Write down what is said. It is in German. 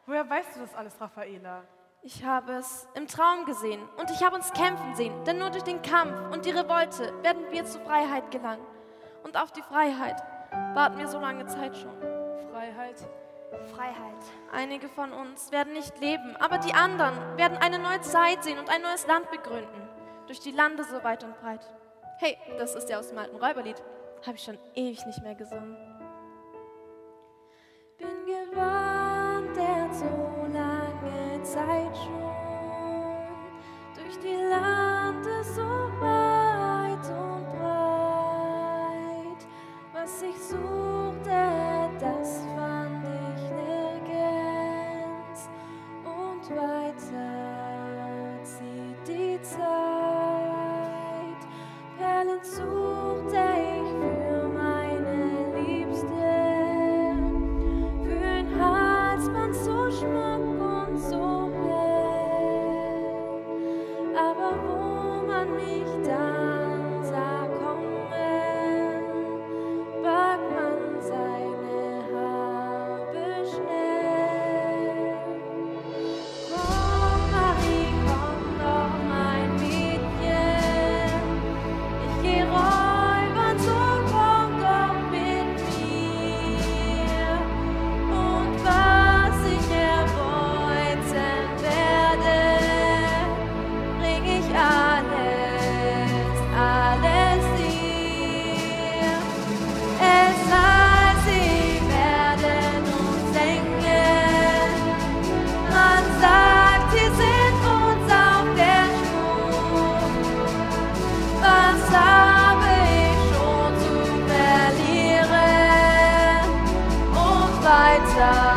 Woher weißt du das alles, Raffaela? Ich habe es im Traum gesehen und ich habe uns kämpfen sehen, denn nur durch den Kampf und die Revolte werden wir zur Freiheit gelangen. Und auf die Freiheit warten wir so lange Zeit schon. Freiheit? Freiheit. Einige von uns werden nicht leben, aber die anderen werden eine neue Zeit sehen und ein neues Land begründen. Durch die Lande so weit und breit. Hey, das ist ja aus dem alten Räuberlied. Habe ich schon ewig nicht mehr gesungen. Bin gewandert so lange Zeit schon, durch die Lande so weit und breit. Was ich suchte, das fand ich nirgends. Und weiter zieht die Zeit. Perlen suchte ich für meine Liebste, für ein Halsband so schmuck und so hell. Aber wo man mich dann sah kommen, barg man seine Habe schnell. Komm, Marie, komm doch, mein Mädchen, ich geh räubern, so komm doch mit mir. Und was ich erbeuten werde, bring ich alles dir. Es heißt, sie werden uns senken. Man sagt, sie sind uns auf der Spur. Was habe ich schon zu verlieren? Und weiter